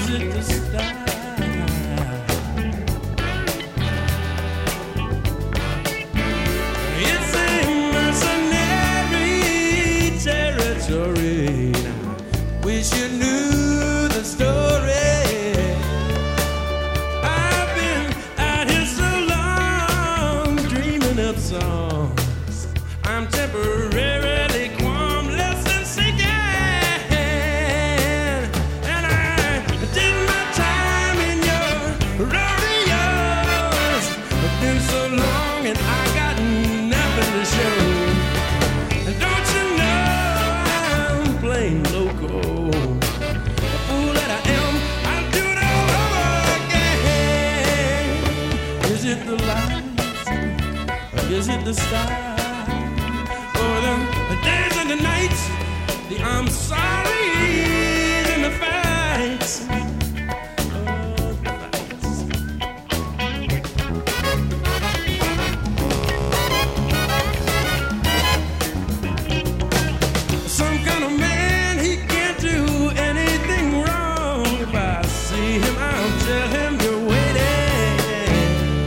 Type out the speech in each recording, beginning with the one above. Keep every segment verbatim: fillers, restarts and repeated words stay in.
it the style? It's a mercenary territory. Wish you knew the story. I've been out here so long, dreaming up songs. I'm temporarily qualmless and sinking, and I did my time in your rodeos. I've been so long and I got nothing to show. And don't you know I'm plain loco? A fool that I am, I'll do it all over again. Is it the lights or is it the style? For the days and the nights, the I'm sorry and the fights. Oh, the fights. Some kind of man, he can't do anything wrong. If I see him, I'll tell him you're waiting.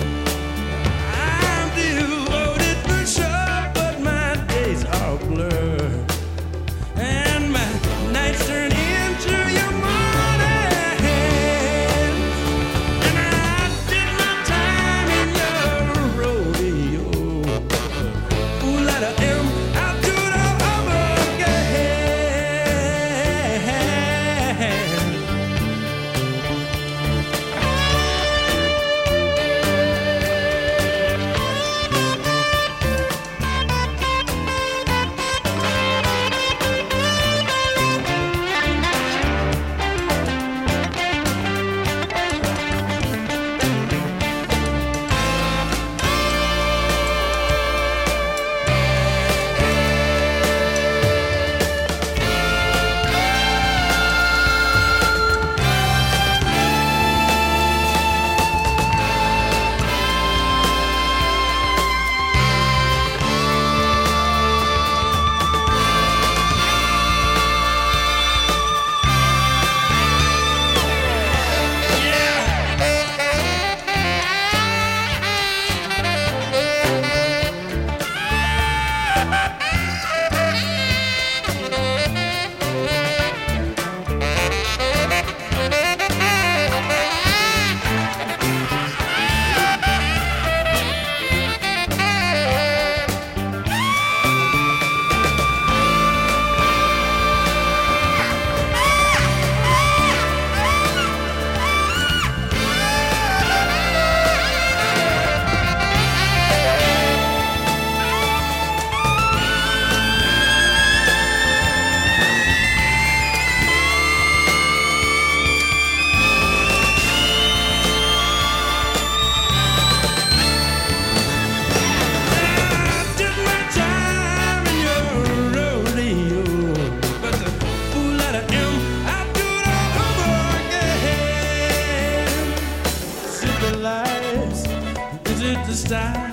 I'm devoted for sure, but my days are blurred, and my nights turn into your mornings. And I did my time in your rodeo. Fool that I am, I'll do it all over again. Is it the style?